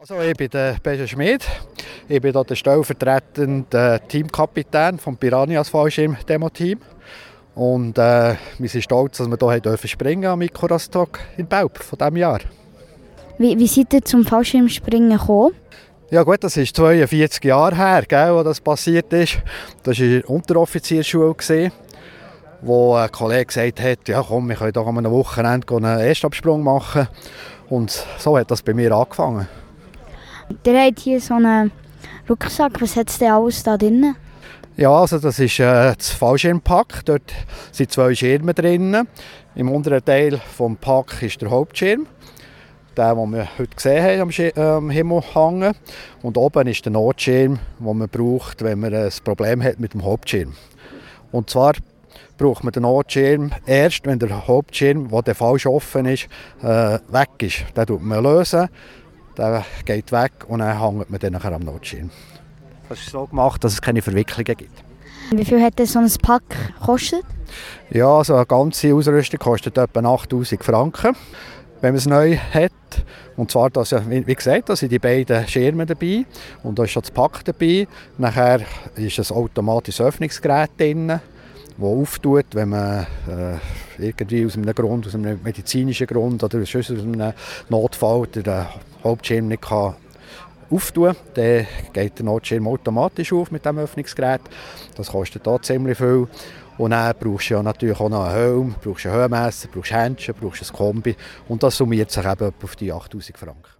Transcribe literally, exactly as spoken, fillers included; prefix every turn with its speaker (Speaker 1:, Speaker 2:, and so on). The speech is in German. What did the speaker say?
Speaker 1: Also, ich bin der Benjamin Schmid. Ich bin hier der stellvertretende Teamkapitän des Piranhas Fallschirm-Demo-Team. Und äh, wir sind stolz, dass wir hier springen dürfen am Icarus-Tag in Belp von diesem Jahr.
Speaker 2: Wie, wie seid ihr zum Fallschirmspringen gekommen?
Speaker 1: Ja gut, das ist zweiundvierzig Jahre her, gell, als das passiert ist. Das war in der Unteroffiziersschule, wo ein Kollege gesagt hat, ja komm, wir können doch am Wochenende einen Erstabsprung machen. Und so hat das bei mir angefangen.
Speaker 2: Ihr habt hier so einen Rucksack, was hat es denn alles da drin?
Speaker 1: Ja, also das ist äh, das Fallschirmpack. Dort sind zwei Schirme drin. Im unteren Teil des Packs ist der Hauptschirm. Der, den wir heute gesehen haben, am, Schir- äh, am Himmel hängen. Und oben ist der Notschirm, den man braucht, wenn man ein Problem hat mit dem Hauptschirm. Und zwar braucht man den Notschirm erst, wenn der Hauptschirm, der falsch offen ist, äh, weg ist. Den löst man lösen, der geht weg und dann hängt man dann nachher am Notschirm. Das ist so gemacht, dass es keine Verwicklungen gibt.
Speaker 2: Wie viel hat denn so ein Pack gekostet?
Speaker 1: Ja, also eine ganze Ausrüstung kostet etwa achttausend Franken, wenn man es neu hat. Und zwar, dass, wie gesagt, da sind die beiden Schirme dabei und da ist schon das Pack dabei. Nachher ist ein automatisches Öffnungsgerät drin, das auftut, wenn man äh, irgendwie aus einem Grund, aus einem medizinischen Grund oder aus einem Notfall den Hauptschirm nicht kann auftun, dann geht der Notschirm automatisch auf mit dem Öffnungsgerät. Das kostet auch ziemlich viel. Und dann brauchst du ja natürlich auch noch einen Helm, brauchst einen Höhenmesser, brauchst Händchen, brauchst ein Kombi. Und das summiert sich eben auf die achttausend Franken.